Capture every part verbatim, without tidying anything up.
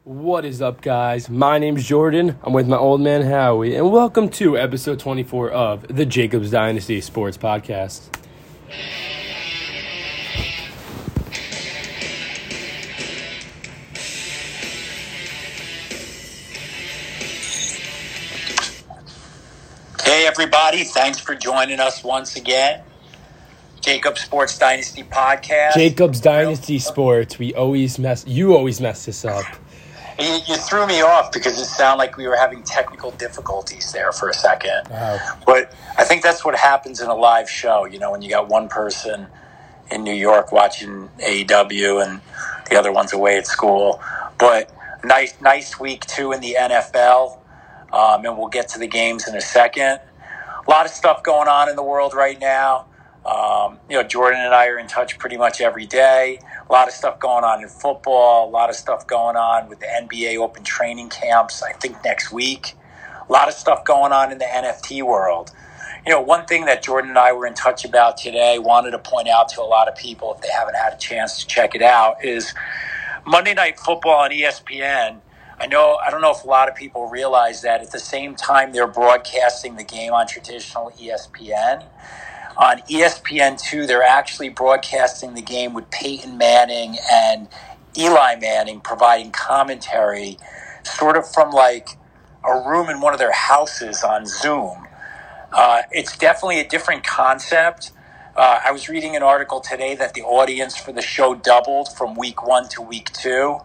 What is up, guys? My name's Jordan. I'm with my old man Howie, and welcome to episode twenty-four of the Jacobs Dynasty Sports Podcast. Hey, everybody. Thanks for joining us once again. Jacobs Sports Dynasty Podcast. Jacobs Dynasty Sports. We always mess. You always mess this up. You, you threw me off because it sounded like we were having technical difficulties there for a second. Wow. But I think that's what happens in a live show, you know, when you got one person in New York watching A E W and the other one's away at school. But nice nice week, too, in the N F L, um, and we'll get to the games in a second. A lot of stuff going on in the world right now. Um, you know, Jordan and I are in touch pretty much every day. A lot of stuff going on in football. A lot of stuff going on with the N B A open training camps, I think next week. A lot of stuff going on in the N F T world. You know, one thing that Jordan and I were in touch about today, wanted to point out to a lot of people if they haven't had a chance to check it out, is Monday Night Football on E S P N. I know, I don't know if a lot of people realize that at the same time they're broadcasting the game on traditional E S P N. On E S P N two, they're actually broadcasting the game with Peyton Manning and Eli Manning providing commentary sort of from like a room in one of their houses on Zoom. Uh, it's definitely a different concept. Uh, I was reading an article today that the audience for the show doubled from week one to week two.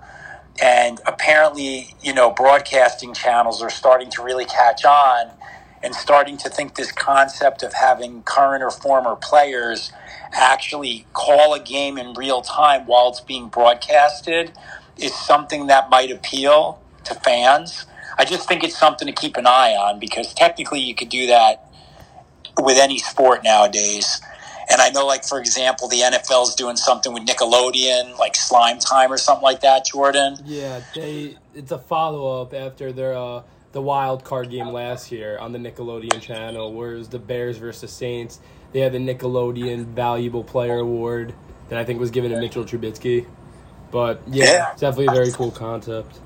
And apparently, you know, broadcasting channels are starting to really catch on and starting to think this concept of having current or former players actually call a game in real time while it's being broadcasted is something that might appeal to fans. I just think it's something to keep an eye on because technically you could do that with any sport nowadays. And I know, like, for example, the N F L is doing something with Nickelodeon, like Slime Time or something like that, Jordan. Yeah, they. It's a follow-up after their uh, the wild card game last year on the Nickelodeon channel, where it was the Bears versus Saints. They had the Nickelodeon Valuable Player Award that I think was given to Mitchell Trubisky. But, yeah, Yeah. it's definitely a very cool concept.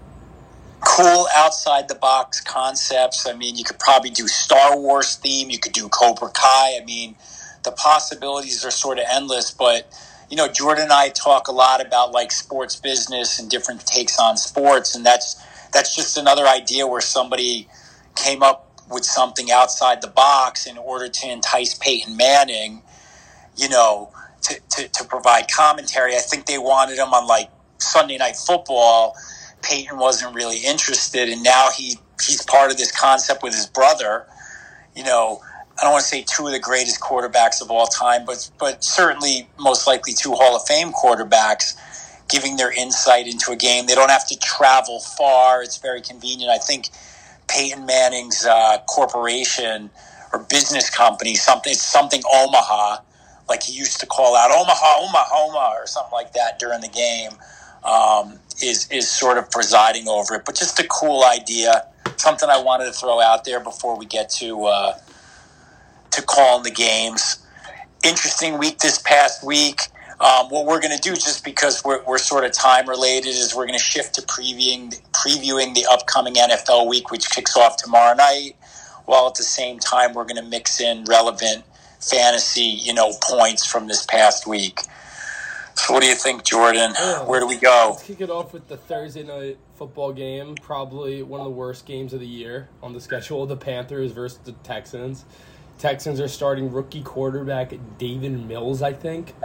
Cool outside-the-box concepts. I mean, you could probably do Star Wars theme. You could do Cobra Kai. I mean, the possibilities are sort of endless. But, you know, Jordan and I talk a lot about, like, sports business and different takes on sports, and that's that's just another idea where somebody came up with something outside the box in order to entice Peyton Manning, you know, to, to, to provide commentary. I think they wanted him on, like, Sunday Night Football. Peyton wasn't really interested, and now he he's part of this concept with his brother. You know, I don't want to say two of the greatest quarterbacks of all time, but but certainly most likely two Hall of Fame quarterbacks giving their insight into a game. They don't have to travel far. It's very convenient. I think Peyton Manning's uh, corporation or business company, something something Omaha, like he used to call out Omaha, Omaha, Omaha, or something like that during the game, um, is is sort of presiding over it. But just a cool idea, something I wanted to throw out there before we get to uh, to calling the games. Interesting week this past week. Um, what we're going to do, just because we're, we're sort of time related, is we're going to shift to previewing previewing the upcoming N F L week, which kicks off tomorrow night, while at the same time we're going to mix in relevant fantasy, you know, points from this past week. So what do you think, Jordan? Yeah, Where do we go? Let's kick it off with the Thursday night football game, probably one of the worst games of the year on the schedule, the Panthers versus the Texans. Texans are starting rookie quarterback David Mills, I think.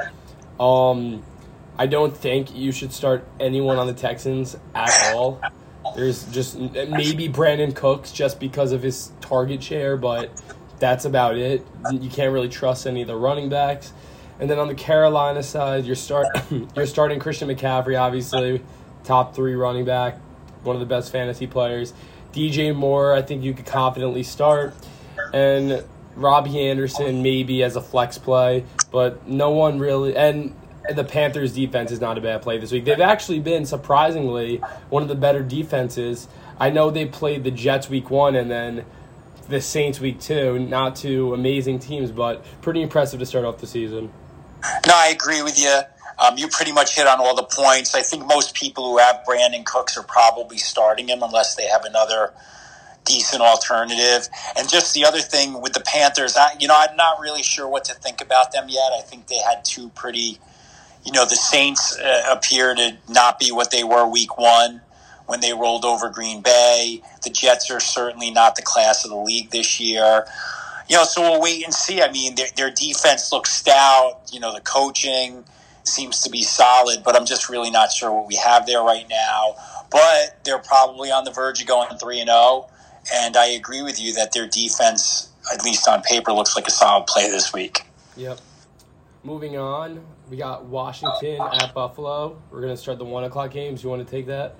Um, I don't think you should start anyone on the Texans at all. There's just maybe Brandon Cooks just because of his target share, but that's about it. You can't really trust any of the running backs. And then on the Carolina side, you're start you're starting Christian McCaffrey, obviously, top three running back, one of the best fantasy players. D J Moore, I think you could confidently start, and Robbie Anderson maybe as a flex play, but no one really. And the Panthers' defense is not a bad play this week. They've actually been, surprisingly, one of the better defenses. I know they played the Jets week one and then the Saints week two. Not two amazing teams, but pretty impressive to start off the season. No, I agree with you. Um, you pretty much hit on all the points. I think most people who have Brandon Cooks are probably starting him unless they have another decent alternative. And just the other thing with the Panthers, I, you know, I'm not really sure what to think about them yet. I think they had two pretty, you know, the Saints uh, appear to not be what they were week one when they rolled over Green Bay. The Jets are certainly not the class of the league this year. You know, so we'll wait and see. I mean, their, their defense looks stout. You know, the coaching seems to be solid, but I'm just really not sure what we have there right now. But they're probably on the verge of going three and oh. And I agree with you that their defense, at least on paper, looks like a solid play this week. Yep. Moving on, we got Washington at Buffalo. We're going to start the one o'clock games. You want to take that?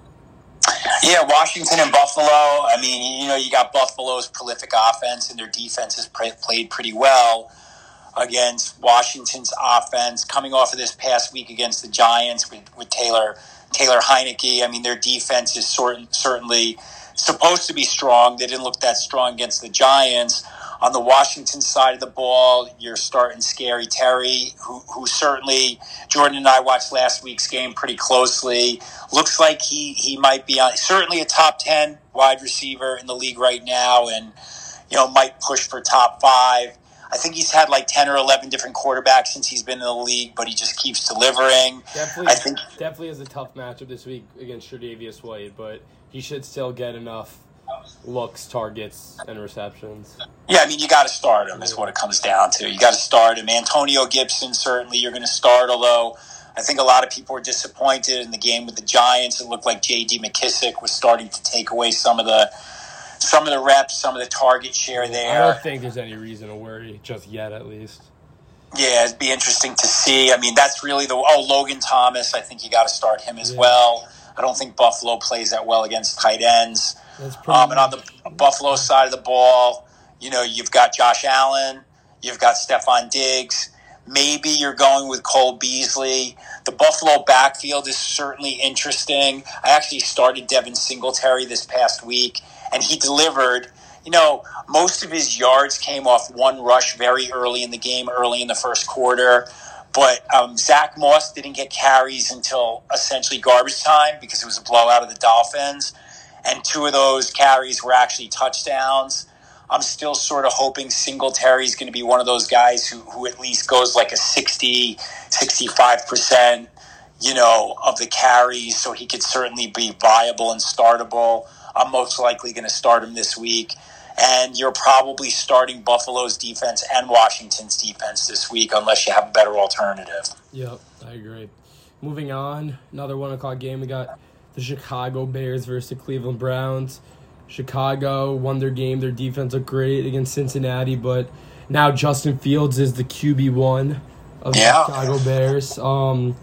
Yeah, Washington and Buffalo. I mean, you know, you got Buffalo's prolific offense, and their defense has pre- played pretty well against Washington's offense. Coming off of this past week against the Giants with, with Taylor Taylor Heineke, I mean, their defense is sort, certainly supposed to be strong. They didn't look that strong against the Giants. On the Washington side of the ball, you're starting Scary Terry, who, who certainly, Jordan and I watched last week's game pretty closely. Looks like he, he might be on, certainly a top ten wide receiver in the league right now, and, you know, might push for top five. I think he's had like ten or eleven different quarterbacks since he's been in the league, but he just keeps delivering. Definitely, I think definitely is a tough matchup this week against Tre'Davious White, but he should still get enough looks, targets, and receptions. Yeah, I mean, you got to start him is what it comes down to. You got to start him. Antonio Gibson, certainly you're going to start, although I think a lot of people were disappointed in the game with the Giants. It looked like J D McKissick was starting to take away some of the some of the reps, some of the target share there. I don't think there's any reason to worry just yet, at least. Yeah, it'd be interesting to see. I mean, that's really the – oh, Logan Thomas, I think you got to start him as yeah. well. I don't think Buffalo plays that well against tight ends. That's pretty um, and on the Buffalo side of the ball, you know, you've got Josh Allen, you've got Stephon Diggs. Maybe you're going with Cole Beasley. The Buffalo backfield is certainly interesting. I actually started Devin Singletary this past week, and he delivered. You know, most of his yards came off one rush very early in the game, early in the first quarter. But um, Zach Moss didn't get carries until essentially garbage time because it was a blowout of the Dolphins. And two of those carries were actually touchdowns. I'm still sort of hoping Singletary is going to be one of those guys who, who at least goes like a sixty, sixty-five percent, you know, of the carries, so he could certainly be viable and startable. I'm most likely going to start him this week. And you're probably starting Buffalo's defense and Washington's defense this week unless you have a better alternative. Yep, I agree. Moving on, another one o'clock game. We got the Chicago Bears versus the Cleveland Browns. Chicago won their game. Their defense looked great against Cincinnati, but now Justin Fields is the Q B one of the yeah. Chicago Bears. Um,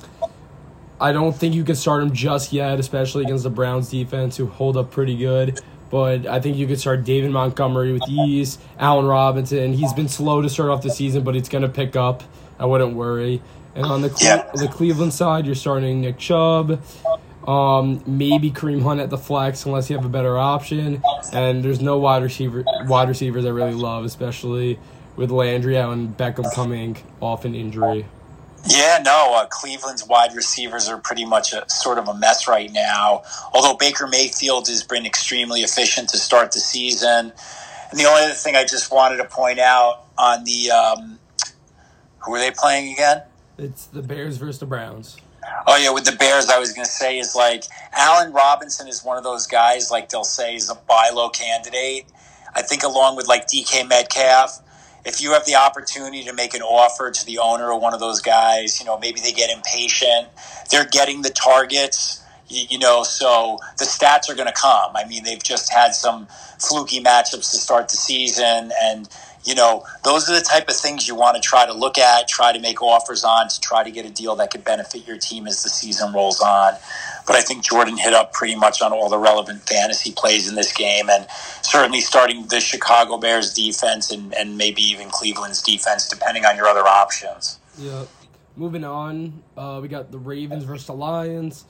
I don't think you can start him just yet, especially against the Browns defense, who hold up pretty good. But I think you could start David Montgomery with ease, Allen Robinson. He's been slow to start off the season, but it's going to pick up. I wouldn't worry. And on the Cle- yeah. the Cleveland side, you're starting Nick Chubb, um, maybe Kareem Hunt at the flex unless you have a better option. And there's no wide receiver wide receivers I really love, especially with Landry out and Beckham coming off an injury. Yeah, no, uh, Cleveland's wide receivers are pretty much a sort of a mess right now. Although Baker Mayfield has been extremely efficient to start the season. And the only other thing I just wanted to point out on the um, who are they playing again? It's the Bears versus the Browns. Oh, yeah, with the Bears, I was going to say is like Allen Robinson is one of those guys, like they'll say, is a buy low candidate. I think along with like D K Metcalf, if you have the opportunity to make an offer to the owner of one of those guys, you know, maybe they get impatient. They're getting the targets, you, you know, so the stats are going to come. I mean, they've just had some fluky matchups to start the season, and, you know, those are the type of things you want to try to look at, try to make offers on to try to get a deal that could benefit your team as the season rolls on. But I think Jordan hit up pretty much on all the relevant fantasy plays in this game, and certainly starting the Chicago Bears defense and, and maybe even Cleveland's defense, depending on your other options. Yeah. Moving on, uh, we got the Ravens versus the Lions.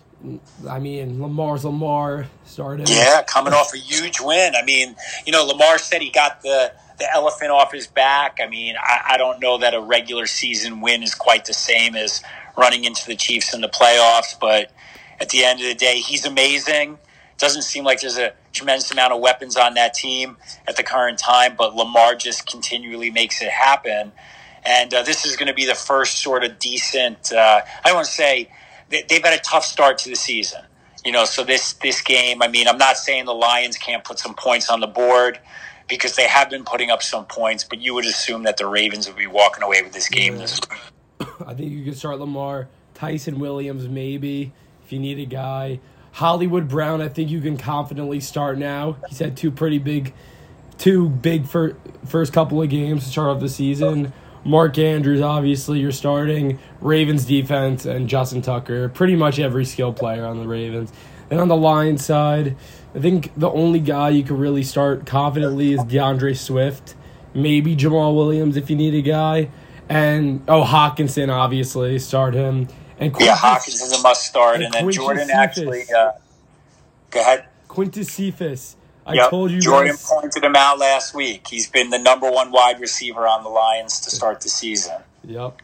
I mean, Lamar's Lamar started. Yeah, coming off a huge win. I mean, you know, Lamar said he got the, the elephant off his back. I mean, I, I don't know that a regular season win is quite the same as running into the Chiefs in the playoffs. But at the end of the day, he's amazing. Doesn't seem like there's a tremendous amount of weapons on that team at the current time, but Lamar just continually makes it happen. And uh, this is going to be the first sort of decent, uh, I don't want to say, they, they've had a tough start to the season. You know, so this, this game, I mean, I'm not saying the Lions can't put some points on the board because they have been putting up some points, but you would assume that the Ravens would be walking away with this game yeah. this week. I think you could start Lamar, Tyson Williams maybe, if you need a guy. Hollywood Brown, I think you can confidently start now. He's had two pretty big, two big fir- first couple of games to start off the season. Mark Andrews, obviously, you're starting. Ravens defense and Justin Tucker. Pretty much every skill player on the Ravens. And on the Lions side, I think the only guy you could really start confidently is DeAndre Swift. Maybe Jamal Williams if you need a guy. And, oh, Hawkinson, obviously. Start him. And Quintus, yeah, Hawkins is a must start. And, and then Quintus Jordan Cephas. actually uh, – go ahead. Quintus Cephas. I yep. told you Jordan guys. pointed him out last week. He's been the number one wide receiver on the Lions to start the season. Yep.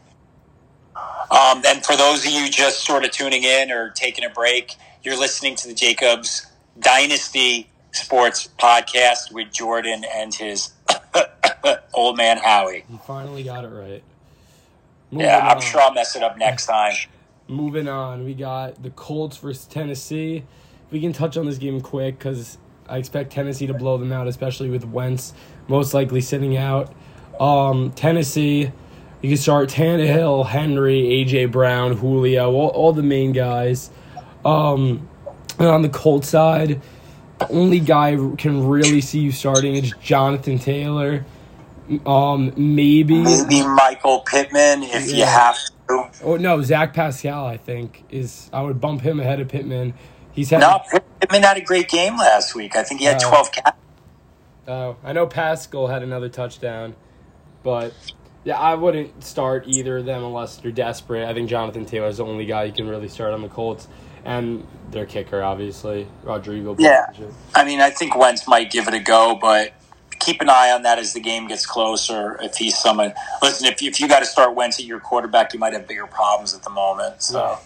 Um, and for those of you just sort of tuning in or taking a break, you're listening to the Jacobs Dynasty Sports Podcast with Jordan and his old man Howie. You finally got it right. Moving yeah, I'm on. sure I'll mess it up next time. Moving on, we got the Colts versus Tennessee. We can touch on this game quick because I expect Tennessee to blow them out, especially with Wentz most likely sitting out. Um, Tennessee, you can start Tannehill, Henry, A J. Brown, Julio, all, all the main guys. Um, and on the Colts side, the only guy who can really see you starting is Jonathan Taylor. Um, maybe maybe Michael Pittman if yeah. you have to. Oh no, Zach Pascal. I think is I would bump him ahead of Pittman. He's had no Pittman had a great game last week. I think he had uh, twelve catches. Oh, I know Pascal had another touchdown, but yeah, I wouldn't start either of them unless you're desperate. I think Jonathan Taylor is the only guy you can really start on the Colts, and their kicker, obviously, Rodrigo. Yeah, I mean, I think Wentz might give it a go, but keep an eye on that as the game gets closer. If he's someone, listen, if you, if you got to start Wentz at your quarterback, you might have bigger problems at the moment. So, yeah.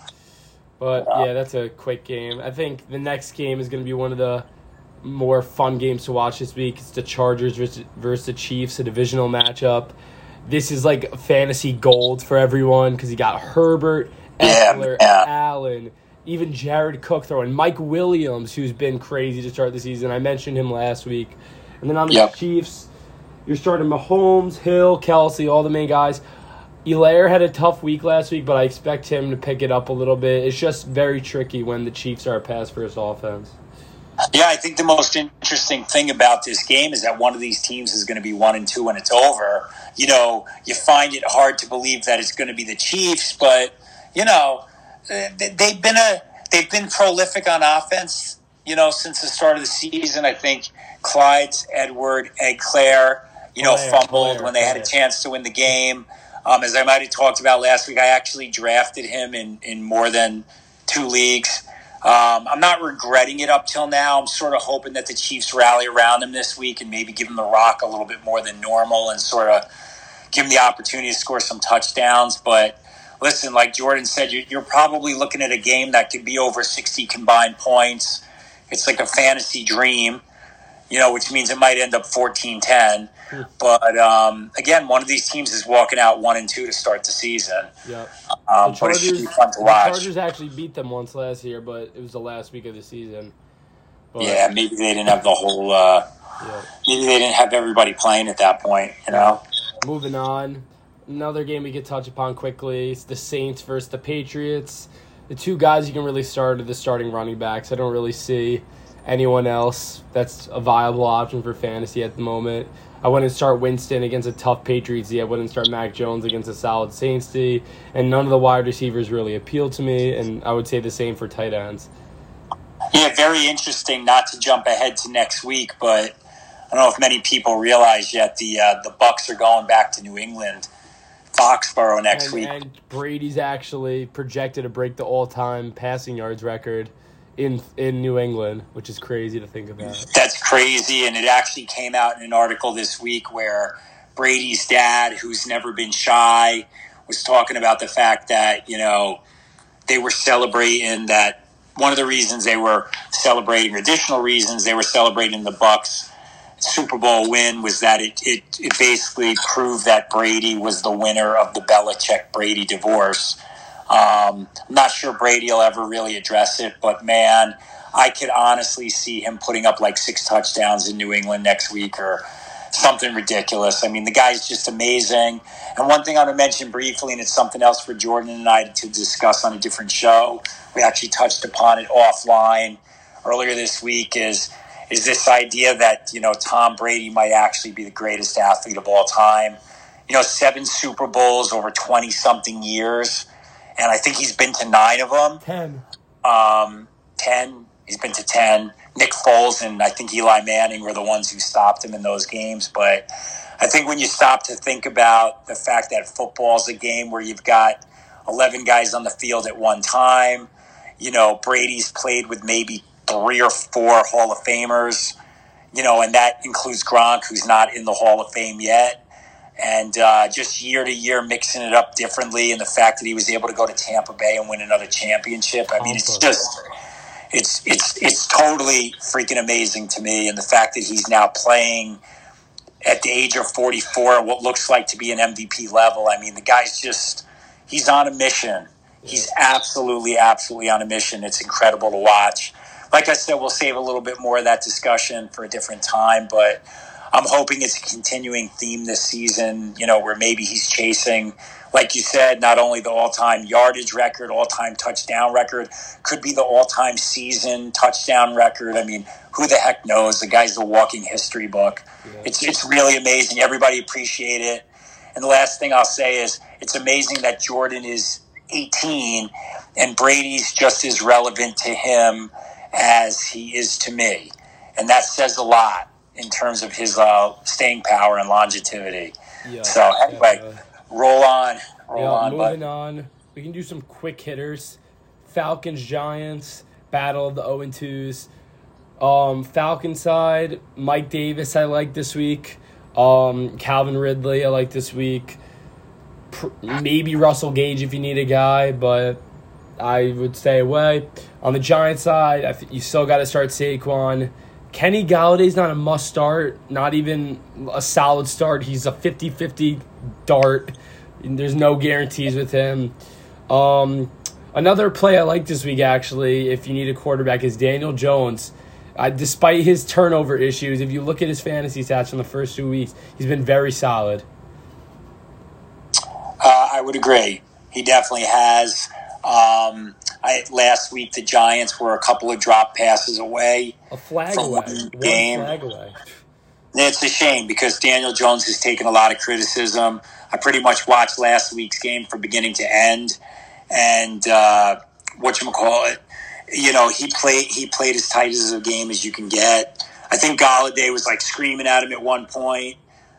But uh, yeah, that's a quick game. I think the next game is going to be one of the more fun games to watch this week. It's the Chargers versus, versus the Chiefs, a divisional matchup. This is like fantasy gold for everyone because you got Herbert, Eckler, yeah, yeah. Allen, even Jared Cook throwing, Mike Williams, who's been crazy to start the season. I mentioned him last week. And then on the yep. Chiefs, you're starting Mahomes, Hill, Kelsey, all the main guys. Elaire had a tough week last week, but I expect him to pick it up a little bit. It's just very tricky when the Chiefs are a pass-first offense. Yeah, I think the most interesting thing about this game is that one of these teams is going to be one and two when it's over. You know, you find it hard to believe that it's going to be the Chiefs, but you know, they've been a they've been prolific on offense. You know, since the start of the season, I think Clyde's Edward Eclair, you know, Claire, fumbled Claire, when they Claire. had a chance to win the game. Um, as I might have talked about last week, I actually drafted him in, in more than two leagues. Um, I'm not regretting it up till now. I'm sort of hoping that the Chiefs rally around him this week and maybe give him the rock a little bit more than normal and sort of give him the opportunity to score some touchdowns. But listen, like Jordan said, you're, you're probably looking at a game that could be over sixty combined points. It's like a fantasy dream, you know, which means it might end up fourteen ten. Hmm. But, um, again, one of these teams is walking out one and two to start the season. Yep. Um, the Chargers, but it should be fun to watch. The Chargers actually beat them once last year, but it was the last week of the season. But, yeah, maybe they didn't have the whole uh, yeah. – maybe they didn't have everybody playing at that point, you know. Moving on. Another game we could touch upon quickly. It's the Saints versus the Patriots. The two guys you can really start are the starting running backs. I don't really see anyone else that's a viable option for fantasy at the moment. I wouldn't start Winston against a tough Patriots D. I wouldn't start Mac Jones against a solid Saints D. And none of the wide receivers really appeal to me, and I would say the same for tight ends. Yeah, very interesting, not to jump ahead to next week, but I don't know if many people realize yet the uh, the Bucs are going back to New England, Foxborough next and, week. And Brady's actually projected to break the all-time passing yards record in in New England, which is crazy to think about. That's crazy, and it actually came out in an article this week where Brady's dad, who's never been shy, was talking about the fact that, you know, they were celebrating that one of the reasons they were celebrating, additional reasons they were celebrating the Bucs Super Bowl win was that it, it, it basically proved that Brady was the winner of the Belichick-Brady divorce. Um, I'm not sure Brady will ever really address it, but man, I could honestly see him putting up like six touchdowns in New England next week or something ridiculous. I mean, the guy's just amazing. And one thing I want to mention briefly, and it's something else for Jordan and I to discuss on a different show, we actually touched upon it offline earlier this week, is is this idea that, you know, Tom Brady might actually be the greatest athlete of all time. You know, seven Super Bowls over twenty-something years, and I think he's been to nine of them. Ten. Um, ten. He's been to ten. Nick Foles and I think Eli Manning were the ones who stopped him in those games. But I think when you stop to think about the fact that football's a game where you've got eleven guys on the field at one time, you know, Brady's played with maybe three or four Hall of Famers, you know, and that includes Gronk, who's not in the Hall of Fame yet. And uh, just year to year mixing it up differently, and the fact that he was able to go to Tampa Bay and win another championship. I mean, it's just, it's it's it's totally freaking amazing to me. And the fact that he's now playing at the age of forty-four at what looks like to be an M V P level. I mean, the guy's just, he's on a mission. He's absolutely, absolutely on a mission. It's incredible to watch. Like I said, we'll save a little bit more of that discussion for a different time, but I'm hoping it's a continuing theme this season, you know, where maybe he's chasing, like you said, not only the all-time yardage record, all-time touchdown record, could be the all-time season touchdown record. I mean, who the heck knows? The guy's a walking history book. Yeah. It's it's really amazing. Everybody appreciate it. And the last thing I'll say is it's amazing that Jordan is eighteen and Brady's just as relevant to him as he is to me. And that says a lot in terms of his uh, staying power and longevity. Yeah, so anyway, yeah. roll on. Roll yeah, on. Moving but. on. We can do some quick hitters. Falcons, Giants, battle of the oh and twos. Um, Falcon side, Mike Davis I like this week. Um, Calvin Ridley I like this week. Pr- maybe Russell Gage if you need a guy, but I would stay away. On the Giants side, I think you still got to start Saquon. Kenny Galladay's not a must start, not even a solid start. He's a fifty-fifty dart. There's no guarantees with him. Um, another play I like this week, actually, if you need a quarterback, is Daniel Jones. Uh, despite his turnover issues, if you look at his fantasy stats from the first two weeks, he's been very solid. Uh, I would agree. He definitely has. Um, I, last week, the Giants were a couple of drop passes away. A flag from away. One One game. flag away. It's a shame because Daniel Jones has taken a lot of criticism. I pretty much watched last week's game from beginning to end. And uh, whatchamacallit, you know, he played, he played as tight as a game as you can get. I think Galladay was like screaming at him at one point.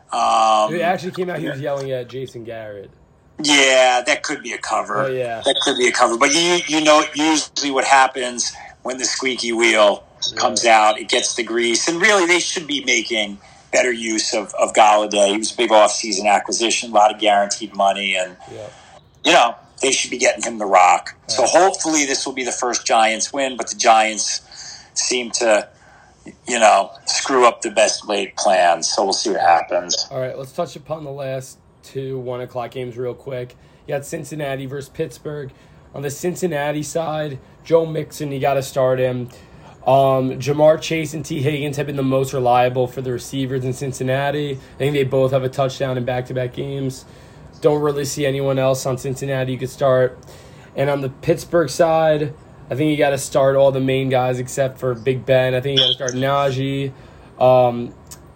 Um, it actually came out he was yelling at Jason Garrett. Yeah, that could be a cover. Oh, yeah. That could be a cover. But you you know usually what happens when the squeaky wheel yeah. comes out, it gets the grease. And really, they should be making better use of, of Galladay. He was a big off-season acquisition, a lot of guaranteed money. And, yeah. you know, they should be getting him the rock. Yeah. So hopefully this will be the first Giants win, but the Giants seem to, you know, screw up the best laid plans. So we'll see what happens. All right, let's touch upon the last two one o'clock games real quick. You got Cincinnati versus Pittsburgh. On the Cincinnati side, Joe Mixon, you got to start him. Um, Jamar Chase and T. Higgins have been the most reliable for the receivers in Cincinnati. I think they both have a touchdown in back-to-back games. Don't really see anyone else on Cincinnati you could start. And on the Pittsburgh side, I think you got to start all the main guys except for Big Ben. I think you got to start Najee. Um,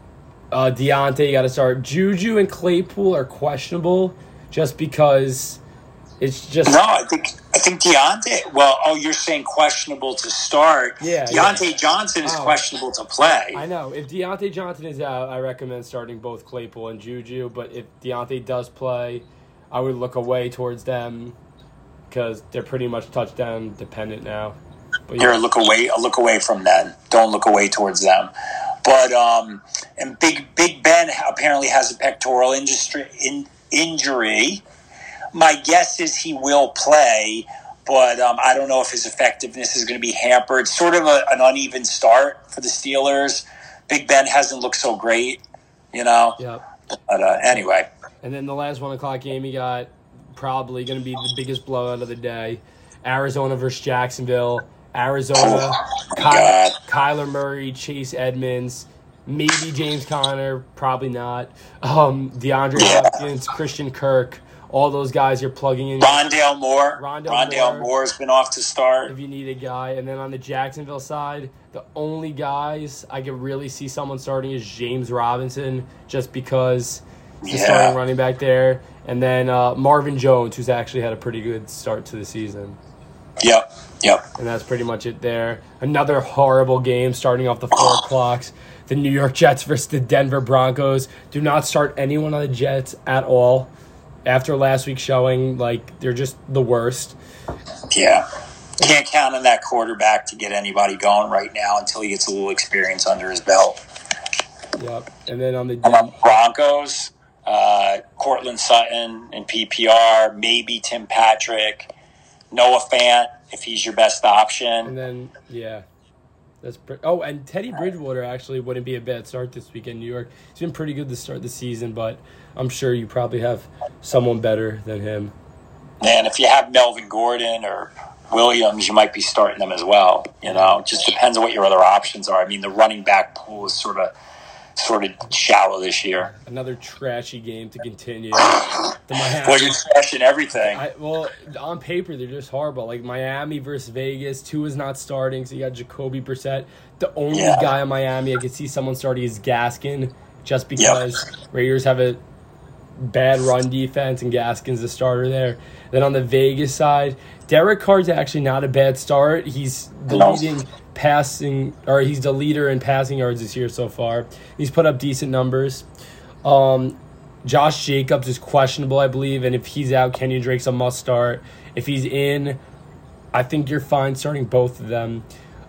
Uh, Deontay, you got to start. Juju and Claypool are questionable just because it's just... No, I think I think Deontay... Well, oh, you're saying questionable to start. Yeah. Deontay yeah. Johnson is oh, questionable to play. I know. If Deontay Johnson is out, I recommend starting both Claypool and Juju. But if Deontay does play, I would look away towards them because they're pretty much touchdown dependent now. But, Here, yeah. look away, look away from them. Don't look away towards them. But um, and Big Big Ben apparently has a pectoral industry, in, injury. my guess is he will play, but um, I don't know if his effectiveness is going to be hampered. Sort of a, an uneven start for the Steelers. Big Ben hasn't looked so great, you know. Yep. But uh, anyway. And then the last one o'clock game, you got probably going to be the biggest blowout of the day. Arizona versus Jacksonville. Arizona, Oh, my Ky- God. Kyler Murray, Chase Edmonds, maybe James Conner, probably not. Um, DeAndre Yeah. Hopkins, Christian Kirk, all those guys you're plugging in. Rondale Moore. Rondale Rondale Moore. Moore has been off to start. If you need a guy. And then on the Jacksonville side, the only guys I could really see someone starting is James Robinson, just because he's the Yeah. starting running back there. And then uh, Marvin Jones, who's actually had a pretty good start to the season. Yep, yep. And that's pretty much it there. Another horrible game starting off the four o'clocks. The New York Jets versus the Denver Broncos. Do not start anyone on the Jets at all. After last week's showing, like, they're just the worst. Yeah. Can't count on that quarterback to get anybody going right now until he gets a little experience under his belt. Yep. And then on the And on Broncos, uh, Cortland Sutton in P P R, maybe Tim Patrick, Noah Fant if he's your best And option. then, yeah. That's pre- oh, and Teddy Bridgewater actually wouldn't be a bad start this week in New York. He's been pretty good to start the season, but I'm sure you probably have someone better than him. And if you have Melvin Gordon or Williams, you might be starting them as well. You know, it just depends on what your other options are. I mean, the running back pool is sort of sort of shallow this year. Another trashy game to continue. The Miami, Well, you're trashing everything. I, well, on paper, they're just horrible. Like Miami versus Vegas, two is not starting, so you got Jacoby Brissett. The only Yeah. guy in Miami I could see someone starting is Gaskin, just because Raiders have a bad run defense and Gaskin's the starter there. Then on the Vegas side, Derek Carr's actually not a bad start. He's the No. leading passing, or he's the leader in passing yards this year so far. He's put up decent numbers. Um, Josh Jacobs is questionable, I believe, and if he's out, Kenyon Drake's a must start. If he's in, I think you're fine starting both of them.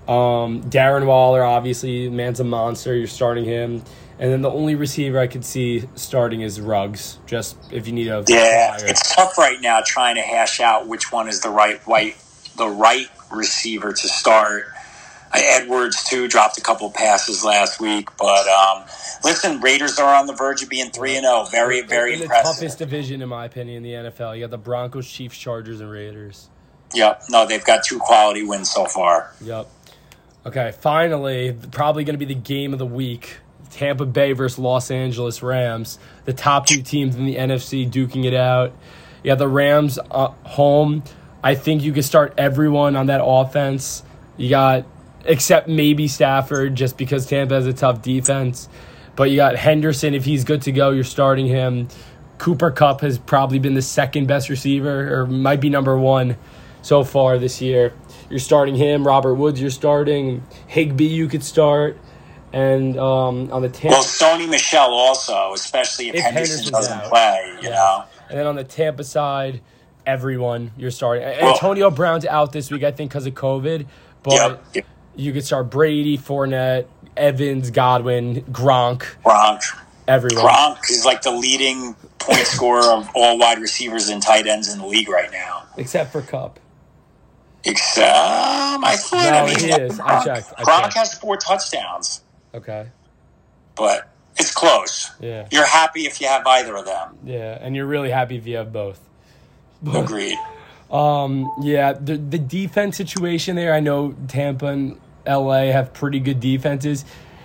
Um, Darren Waller, obviously, man's a monster. You're starting him. And then the only receiver I could see starting is Ruggs, just if you need a Yeah, flyer. it's tough right now trying to hash out which one is the right right the right receiver to start. Uh, Edwards too dropped a couple passes last week, but um, listen, Raiders are on the verge of being three and zero. Very, very in the impressive. toughest division, in my opinion, in the N F L. You got the Broncos, Chiefs, Chargers, and Raiders. Yep. No, they've got two quality wins so far. Yep. Okay, finally, probably going to be the game of the week. Tampa Bay versus Los Angeles Rams. The top two teams in the N F C duking it out. You got the Rams uh, home. I think you could start everyone on that offense. You got, except maybe Stafford, just because Tampa has a tough defense. But you got Henderson. If he's good to go, you're starting him. Cooper Kupp has probably been the second best receiver, or might be number one so far this year. You're starting him. Robert Woods, you're starting. Higbee, you could start. And um, on the Tampa, Well, Sony Michelle also, especially if, If Henderson Henderson's doesn't out. play, you Yeah. know. and then on the Tampa side, everyone you're starting. Well- Antonio Brown's out this week, I think, because of COVID. But Yep. Yep. you could start Brady, Fournette, Evans, Godwin, Gronk, Gronk. everyone. Gronk is like the leading point scorer of all wide receivers and tight ends in the league right now. Except for Cup. Except, um, I thought, No, I mean, he is. I Gronk, checked. I Gronk checked. has four touchdowns, Okay. but it's close. Yeah. You're happy if you have either of them. Yeah, and you're really happy if you have both. Agreed. Um, yeah, the the defense situation there, I know Tampa and L A have pretty good defenses.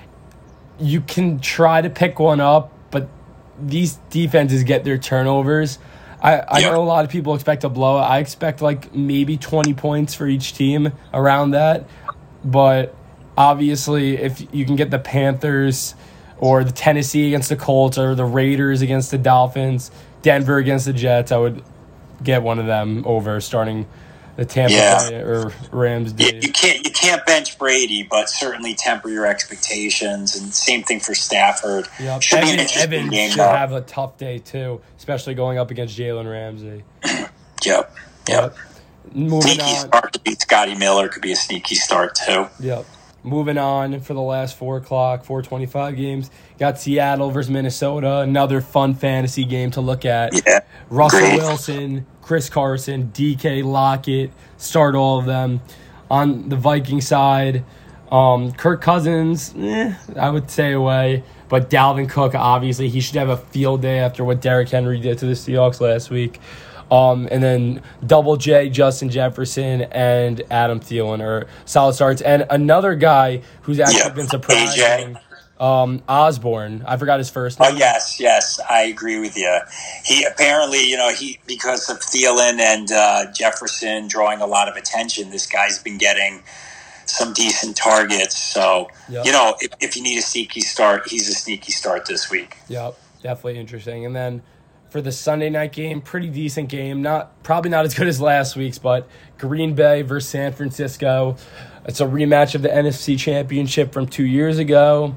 You can try to pick one up, but these defenses get their turnovers. I, I Yep. know a lot of people expect a blowout. I expect like maybe twenty points for each team around that. But obviously, if you can get the Panthers or the Tennessee against the Colts or the Raiders against the Dolphins, Denver against the Jets, I would get one of them over starting the Tampa Yeah. Bay or Rams. You, Days. you can't you can't bench Brady, but certainly temper your expectations. And same thing for Stafford. Yep. Should be an Evan, interesting Evans game. should though. have a tough day too, especially going up against Jalen Ramsey. Yep. Yep. Moving Sneaky on. start could be Scotty Miller could be a sneaky start too. Yep. Moving on for the last four o'clock, four twenty-five games. Got Seattle versus Minnesota. Another fun fantasy game to look at. Yeah. Russell Great. Wilson, Chris Carson, D K, Lockett, start all of them. On the Viking side, um, Kirk Cousins, eh, I would stay away. But Dalvin Cook, obviously, he should have a field day after what Derrick Henry did to the Seahawks last week. Um, and then Double J, Justin Jefferson, and Adam Thielen are solid starts. And another guy who's actually Yep. been surprising, um, Osborne. I forgot his first name. Oh, yes, yes, I agree with you. He apparently, you know, he because of Thielen and uh, Jefferson drawing a lot of attention, this guy's been getting some decent targets. So, Yep. you know, if, if you need a sneaky start, he's a sneaky start this week. Yep, definitely interesting. And then for the Sunday night game, pretty decent game. Not probably not as good as last week's, but Green Bay versus San Francisco. It's a rematch of the N F C Championship from two years ago.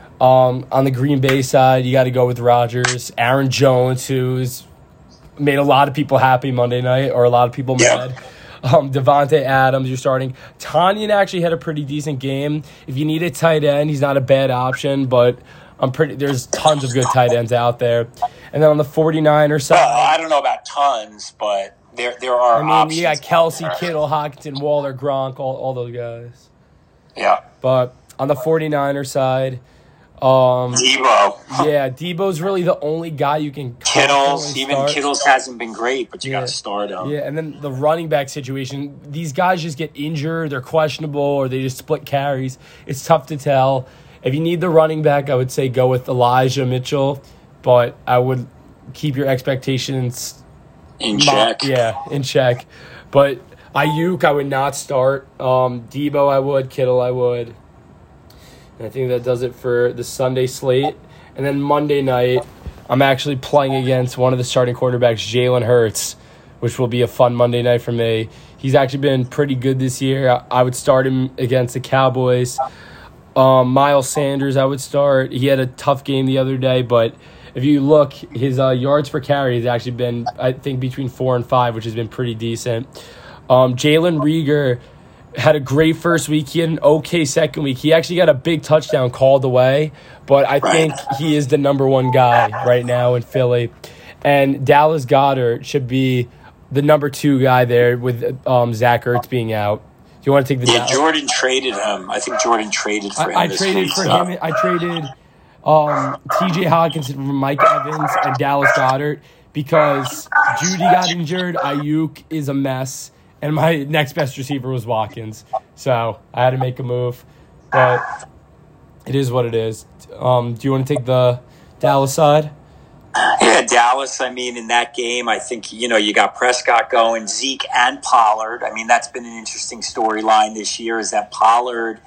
Um, on the Green Bay side, you got to go with Rodgers. Aaron Jones, who's made a lot of people happy Monday night, or a lot of people Yeah. mad. Um, Devontae Adams, you're starting. Tanyan actually had a pretty decent game. If you need a tight end, he's not a bad option, but I'm pretty. There's tons of good tight ends out there. And then on the 49ers side, Well, I don't know about tons, but there there are I mean, options. you got Kelsey, there. Kittle, Hockenson, Waller, Gronk, all, all those guys. Yeah. But on the 49ers side, um, Debo. yeah, Debo's really the only guy you can Kittles. confidently Even start. Kittles hasn't been great, but you Yeah. got to start him. Yeah, and then the running back situation, these guys just get injured, they're questionable, or they just split carries. It's tough to tell. If you need the running back, I would say go with Elijah Mitchell, but I would keep your expectations In mo- check. Yeah, in check. But Ayuk, I would not start. Um, Debo, I would. Kittle, I would. And I think that does it for the Sunday slate. And then Monday night, I'm actually playing against one of the starting quarterbacks, Jalen Hurts, which will be a fun Monday night for me. He's actually been pretty good this year. I, I would start him against the Cowboys. Um, Miles Sanders, I would start. He had a tough game the other day, but if you look, his uh, yards per carry has actually been, I think, between four and five, which has been pretty decent. Um, Jalen Reagor had a great first week. He had an okay second week. He actually got a big touchdown called away, but I think he is the number one guy right now in Philly. And Dallas Goedert should be the number two guy there with um, Zach Ertz being out. Do you want to take the Yeah, Dallas? Jordan traded him. I think Jordan traded for him I, I this traded week. for so- him. I traded um, T J Hawkinson for Mike Evans and Dallas Goedert because Judy got injured. Ayuk is a mess, and my next best receiver was Watkins. So I had to make a move, but it is what it is. Um, do you want to take the Dallas side? Yeah, Dallas, I mean, in that game, I think, you know, you got Prescott going, Zeke and Pollard. I mean, that's been an interesting storyline this year is that Pollard,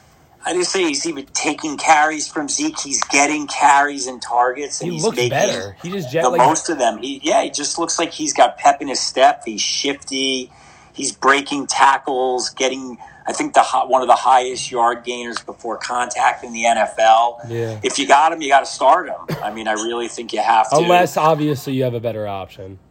I just say he's even taking carries from Zeke. He's getting carries and targets. And He he's looks making better. He just jet the like most of them. He, yeah, he just looks like he's got pep in his step. He's shifty. He's breaking tackles, getting, I think, the hi- one of the highest yard gainers before contact in the N F L. Yeah. If you got him, you got to start him. I mean, I really think you have to. unless obviously you have a better option.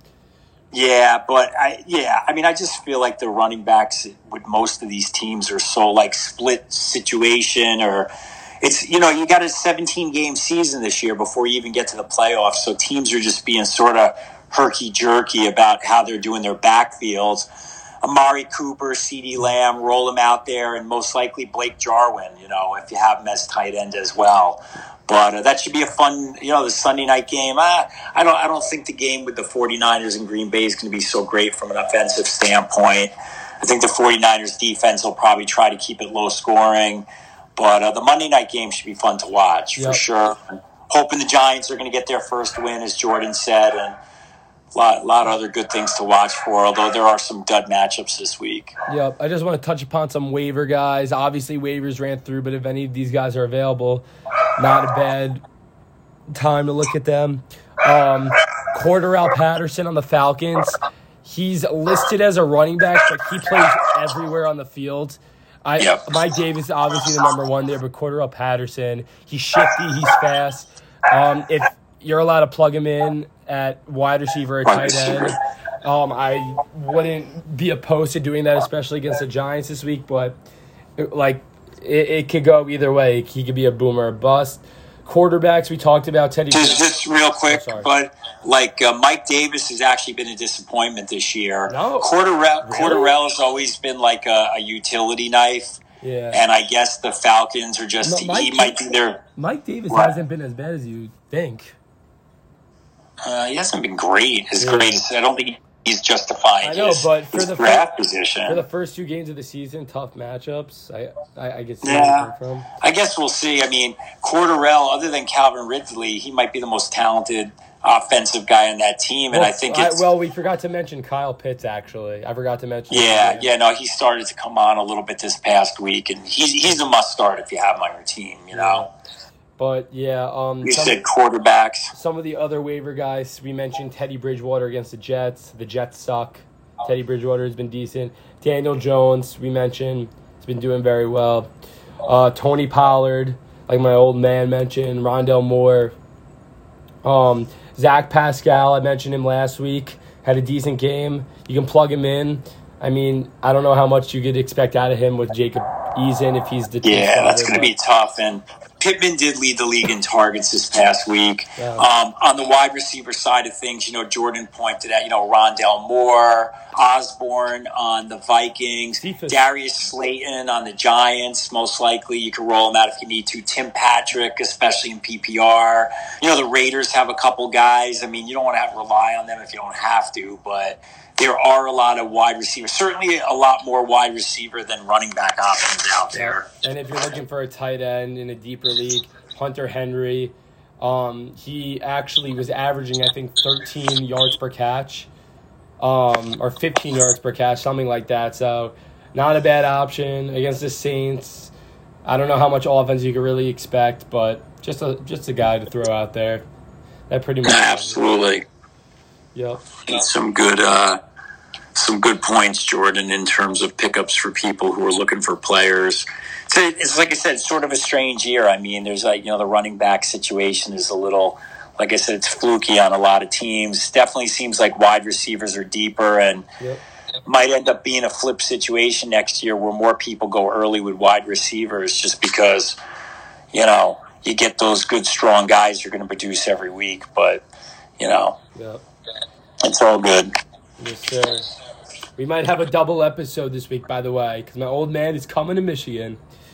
Yeah, but I yeah, I mean, I just feel like the running backs with most of these teams are so like split situation, or it's, you know, you got a seventeen game season this year before you even get to the playoffs, so teams are just being sort of herky jerky about how they're doing their backfields. Amari Cooper, CeeDee Lamb, roll them out there, and most likely Blake Jarwin, you know, if you have him as tight end as well. But uh, that should be a fun, you know, the Sunday night game. Uh, I don't I don't think the game with the 49ers and Green Bay is going to be so great from an offensive standpoint. I think the 49ers defense will probably try to keep it low scoring. But uh, the Monday night game should be fun to watch, Yep. for sure. Hoping the Giants are going to get their first win, as Jordan said, and a lot, lot of other good things to watch for, although there are some dud matchups this week. Yep. I just want to touch upon some waiver guys. Obviously, waivers ran through, but if any of these guys are available, not a bad time to look at them. Um, Cordarrelle Patterson on the Falcons. He's listed as a running back, but he plays everywhere on the field. I, Yep. Mike Davis is obviously the number one there, but Cordarrelle Patterson, he's shifty, he's fast. Um, if you're allowed to plug him in at wide receiver or tight end, um, I wouldn't be opposed to doing that, especially against the Giants this week. But like, it, it could go either way. He could be a boomer or bust. Quarterbacks, we talked about Teddy. Just, just real quick, oh, but like uh, Mike Davis has actually been a disappointment this year. No, Cordarrelle, really? Cordarrelle has always been like a, a utility knife. Yeah. And I guess the Falcons are just, no, Mike, he might be their... Mike Davis what? hasn't been as bad as you think. Uh, he hasn't been great. As Yeah. great as, I don't think he's justifying I know, his, but for his the draft first, position. For the first two games of the season, tough matchups. I I, I get see Yeah. where you come from. I guess we'll see. I mean, Cordarrelle, other than Calvin Ridley, he might be the most talented offensive guy on that team, and well, I think I, it's... well, we forgot to mention Kyle Pitts, actually. I forgot to mention Yeah, him. yeah, no, he started to come on a little bit this past week, and he's he's a must-start if you have him on your team, you know? But, yeah. Um, You some, said quarterbacks. some of the other waiver guys, we mentioned Teddy Bridgewater against the Jets. The Jets suck. Teddy Bridgewater has been decent. Daniel Jones, we mentioned, has been doing very well. Uh, Tony Pollard, like my old man mentioned. Rondell Moore. Um, Zach Pascal, I mentioned him last week, had a decent game. You can plug him in. I mean, I don't know how much you could expect out of him with Jacob Eason if he's the team Yeah, that's starter, going to be tough. And Pittman did lead the league in targets this past week. Yeah. Um, on the wide receiver side of things, you know, Jordan pointed out, you know, Rondell Moore, Osborne on the Vikings, Cephas. Darius Slayton on the Giants. Most likely you can roll him out if you need to. Tim Patrick, especially in P P R. You know, the Raiders have a couple guys. I mean, you don't want to have to rely on them if you don't have to, but there are a lot of wide receivers. Certainly a lot more wide receiver than running back options out there. And if you're looking for a tight end in a deeper league, Hunter Henry, um, he actually was averaging, I think, thirteen yards per catch, um, or fifteen yards per catch, something like that. So not a bad option against the Saints. I don't know how much offense you could really expect, but just a just a guy to throw out there. That pretty much. Absolutely. Yep. Some good, uh, some good points, Jordan, in terms of pickups for people who are looking for players. So it's like I said, it's sort of a strange year. I mean, there's like, you know, the running back situation is a little, like I said, it's fluky on a lot of teams. Definitely seems like wide receivers are deeper and Yep. might end up being a flip situation next year where more people go early with wide receivers just because, you know, you get those good, strong guys you're going to produce every week. But, you know, Yep. it's all good. Yes, sir. We might have a double episode this week, by the way, because my old man is coming to Michigan.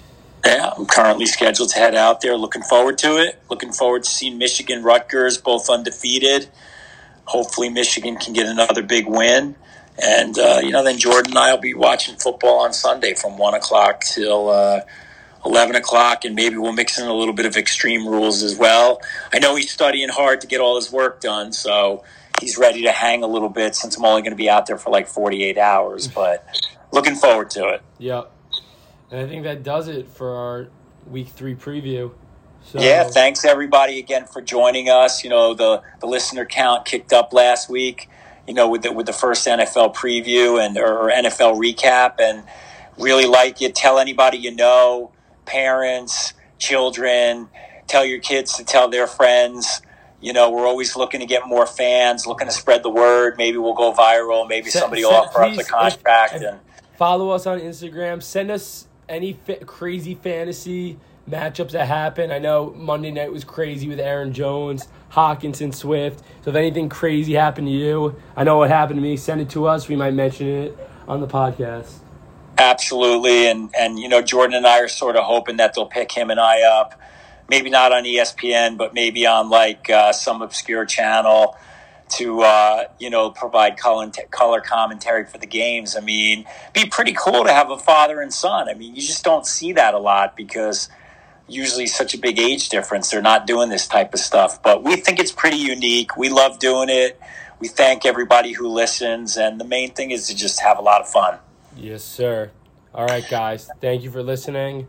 Yeah, I'm currently scheduled to head out there. Looking forward to it. Looking forward to seeing Michigan, Rutgers, both undefeated. Hopefully Michigan can get another big win. And, uh, you know, then Jordan and I will be watching football on Sunday from one o'clock till uh, eleven o'clock, and maybe we'll mix in a little bit of Extreme Rules as well. I know he's studying hard to get all his work done, so he's ready to hang a little bit since I'm only going to be out there for like forty-eight hours, but looking forward to it. Yep. And I think that does it for our week three preview. So, Yeah, thanks everybody again for joining us. You know, the, the listener count kicked up last week, you know, with the, with the first N F L preview and or N F L recap, and really like it. Tell anybody you know, parents, children, tell your kids to tell their friends. You know, we're always looking to get more fans, looking to spread the word. Maybe we'll go viral. Maybe Se- somebody se- will offer up please, the contract. if- if- and Follow us on Instagram. Send us any fa- crazy fantasy matchups that happen. I know Monday night was crazy with Aaron Jones, Hawkinson, Swift. So if anything crazy happened to you, I know what happened to me. Send it to us. We might mention it on the podcast. Absolutely. And, and, you know, Jordan and I are sort of hoping that they'll pick him and I up. Maybe not on E S P N, but maybe on like uh, some obscure channel to, uh, you know, provide color, color commentary for the games. I mean, it'd be pretty cool to have a father and son. I mean, you just don't see that a lot because usually such a big age difference. They're not doing this type of stuff. But we think it's pretty unique. We love doing it. We thank everybody who listens. And the main thing is to just have a lot of fun. Yes, sir. All right, guys. Thank you for listening.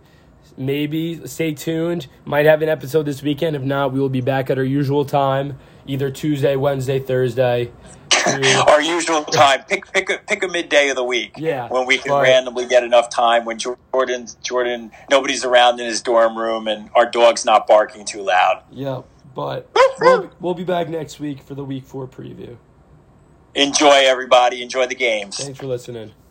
Maybe stay tuned. Might have an episode this weekend. If not, we will be back at our usual time, either Tuesday, Wednesday, Thursday. Our usual time. Pick pick a pick a midday of the week. Yeah, when we can but, randomly get enough time when Jordan Jordan nobody's around in his dorm room and our dog's not barking too loud. Yeah, but we'll, we'll be back next week for the week four preview. Enjoy, everybody. Enjoy the games. Thanks for listening.